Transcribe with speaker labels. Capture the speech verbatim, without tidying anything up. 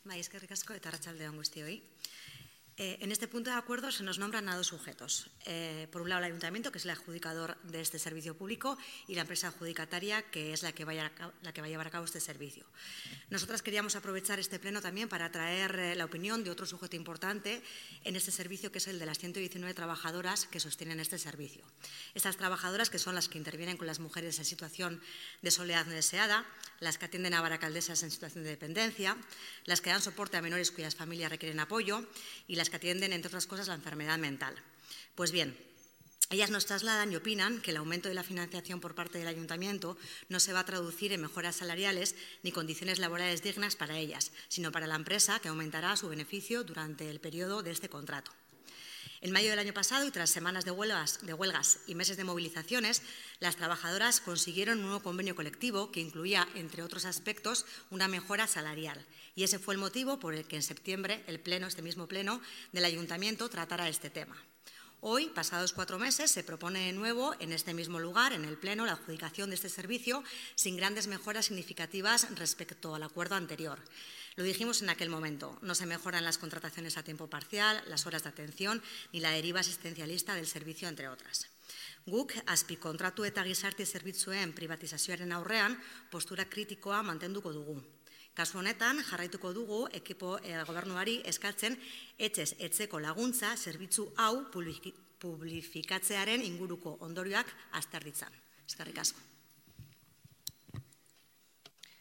Speaker 1: Bai, eskerrik asko eta arratsalde on guztioi. Eh, en este punto de acuerdo se nos nombran a dos sujetos. Eh, por un lado, el Ayuntamiento, que es el adjudicador de este servicio público, y la empresa adjudicataria, que es la que, vaya a cabo, la que va a llevar a cabo este servicio. Nosotras queríamos aprovechar este pleno también para traer eh, la opinión de otro sujeto importante en este servicio, que es el de las ciento diecinueve trabajadoras que sostienen este servicio. Estas trabajadoras, que son las que intervienen con las mujeres en situación de soledad no deseada, las que atienden a baracaldesas en situación de dependencia, las que dan soporte a menores cuyas familias requieren apoyo y las que atienden, entre otras cosas, la enfermedad mental. Pues bien, ellas nos trasladan y opinan que el aumento de la financiación por parte del Ayuntamiento no se va a traducir en mejoras salariales ni condiciones laborales dignas para ellas, sino para la empresa, que aumentará su beneficio durante el periodo de este contrato. En mayo del año pasado, y tras semanas de huelgas, de huelgas y meses de movilizaciones, las trabajadoras consiguieron un nuevo convenio colectivo que incluía, entre otros aspectos, una mejora salarial. Y ese fue el motivo por el que en septiembre el pleno, este mismo pleno del Ayuntamiento, tratara este tema. Hoy, pasados cuatro meses, se propone de nuevo en este mismo lugar, en el Pleno, la adjudicación de este servicio sin grandes mejoras significativas respecto al acuerdo anterior. Lo dijimos en aquel momento, no se mejoran las contrataciones a tiempo parcial, las horas de atención ni la deriva asistencialista del servicio, entre otras. Guk, azpikontratu eta gizarte zerbitzuen privatizazioaren aurrean, postura kritikoa mantenduko dugu. Kasu honetan, jarraituko dugu ekipo eh, gobernuari eskatzen etxez etzeko laguntza zerbitzu hau publifikatzearen inguruko ondorioak azter ditzan. Eskerrik asko.